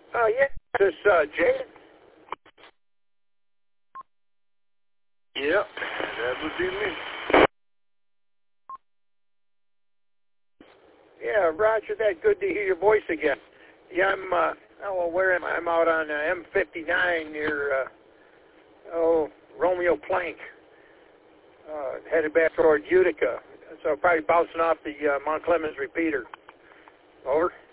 Yeah, this Jay. Yep, that would be me. Yeah, Roger that. Good to hear your voice again. Yeah, where am I? I'm out on M59 near, Romeo Plank, headed back toward Utica. So probably bouncing off the Mount Clemens repeater. Over.